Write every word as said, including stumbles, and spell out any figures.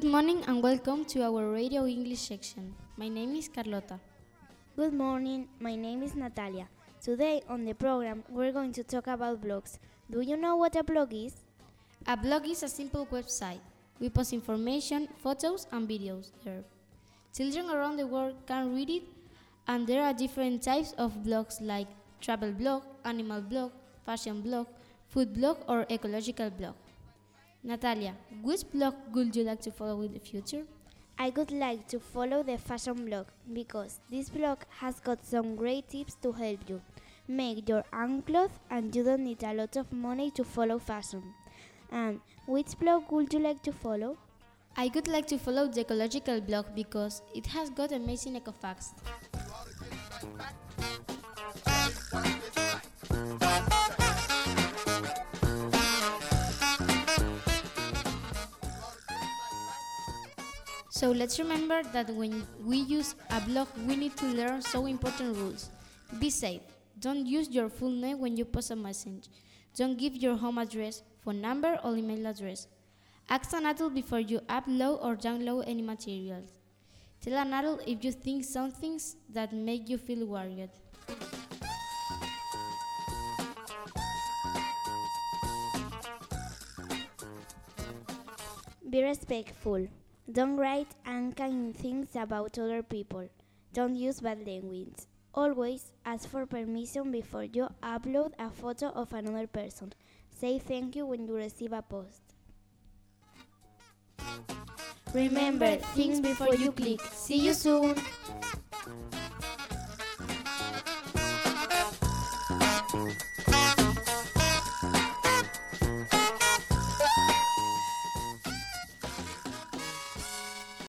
morning and welcome to our Radio English section. My name is Carlota. Good morning, my name is Natalia. Today on the program we're going to talk about blogs. Do you know what a blog is? A blog is a simple website. We post information, photos and videos there. Children around the world can read it, and there are different types of blogs like travel blog, animal blog, fashion blog, food blog or ecological blog. Natalia, which blog would you like to follow in the future? I would like to follow the fashion blog because this blog has got some great tips to help you make your own clothes and you don't need a lot of money to follow fashion. And which blog would you like to follow? I would like to follow the ecological blog because it has got amazing eco facts. So let's remember that when we use a blog, we need to learn some important rules. Be safe. Don't use your full name when you post a message. Don't give your home address, phone number, or email address. Ask an adult before you upload or download any materials. Tell an adult if you think some things that make you feel worried. Be respectful. Don't write unkind things about other people. Don't use bad language. Always ask for permission before you upload a photo of another person. Say thank you when you receive a post. Remember, think before you click. See you soon!